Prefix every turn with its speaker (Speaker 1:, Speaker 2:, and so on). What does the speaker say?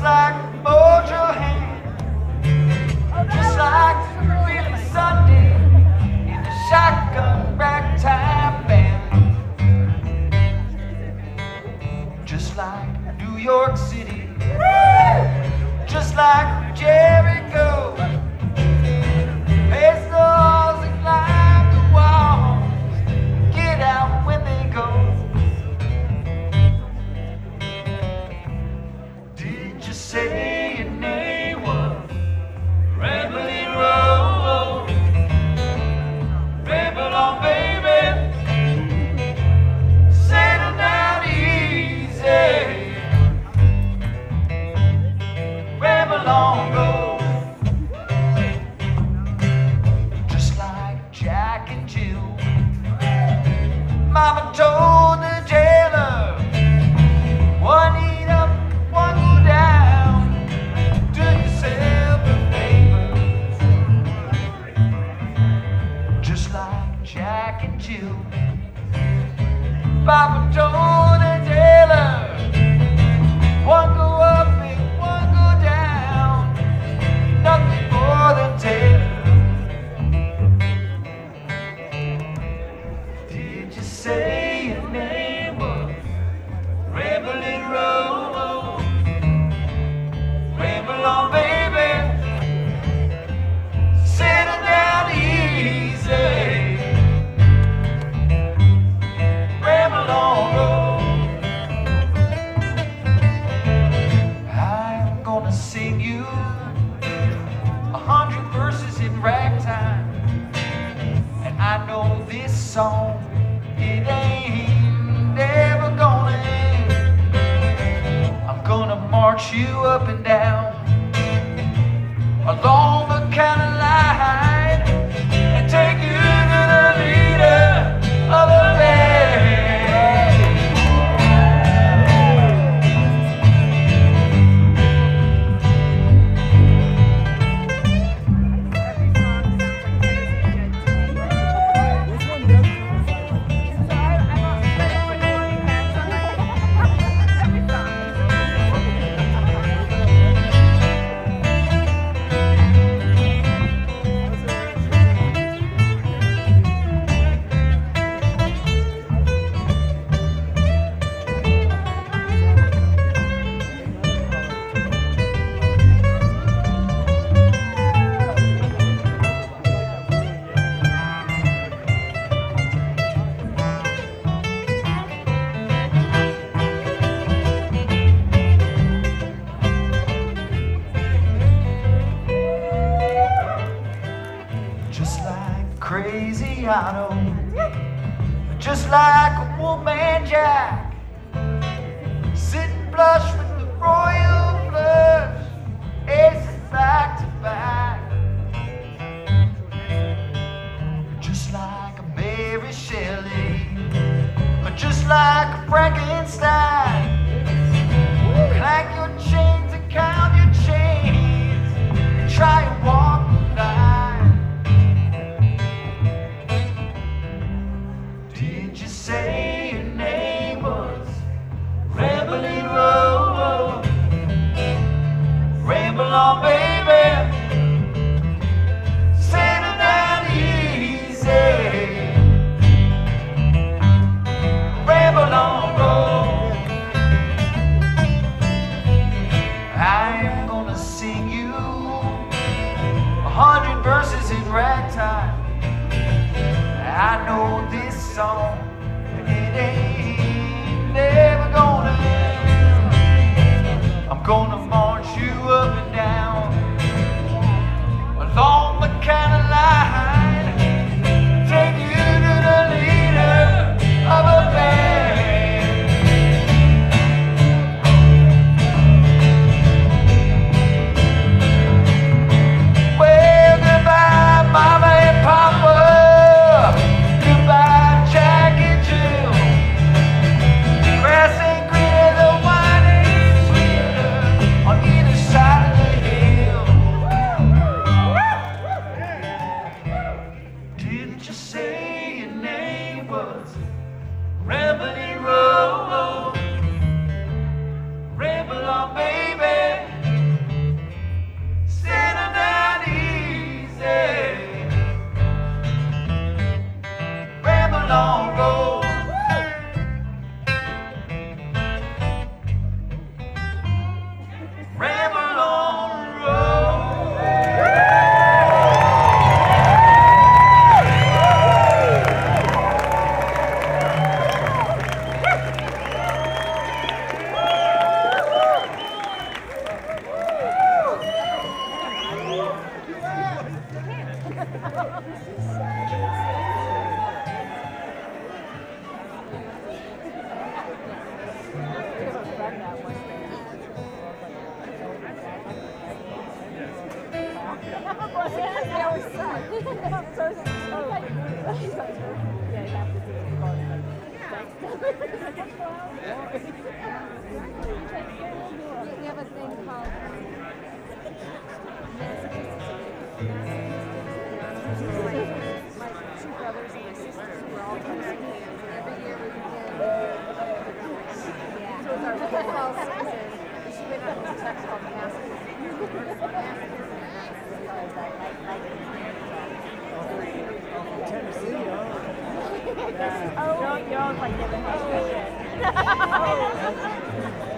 Speaker 1: just like Mojo Hand, just like Billy Sunday in the shotgun ragtime band, just like New York City, just like Jericho. Face the walls and climb the walls, get out when they go. Did you say your name was Ramblin' Road? Ramble on, baby, settle down easy. Ramble on, road. Jack and Jill. Mama told the jailer, one eat up, one go down. Do yourself a favor. Just like Jack and Jill. Papa told the jailer, one go up and one go down. Nothing more than Taylor. Say your name was Ramblin' Road. Ramble on, baby, settle down easy. Ramble on, road. I'm gonna sing you 100 verses in ragtime, and I know this song, it ain't never gonna end. I'm gonna march you up and down along the county line and take you to the leader of the band. Crazy Otto, just like a Wolfman Jack, sitting flush with the royal flush, aces back to back. Just like a Mary Shelley, just like a Frankenstein. Clank your chains and count your chains, and try and walk the line. Say your name was Ramblin' Road. Ramble on, baby, settle down easy. Ramble on, road. I am gonna sing you 100 verses in ragtime. I know this song, it ain't never gonna end. I'm gonna march you up and down along the county line, take you to the leader of a band. Well, goodbye, Mama and Papa. Goodbye, Jack and Jill. Grass ain't greener, the wine ain't sweeter on either side of the hill. Didn't you say your name was Ramblin' Road? Ramble on, baby.
Speaker 2: We have a thing called my two brothers and my sisters were all Tennessee fans, and every year we begin. Yeah. So it's our football season. We should went up with a text called Massive.
Speaker 3: Tennessee, huh?
Speaker 4: You're all like giving us shit.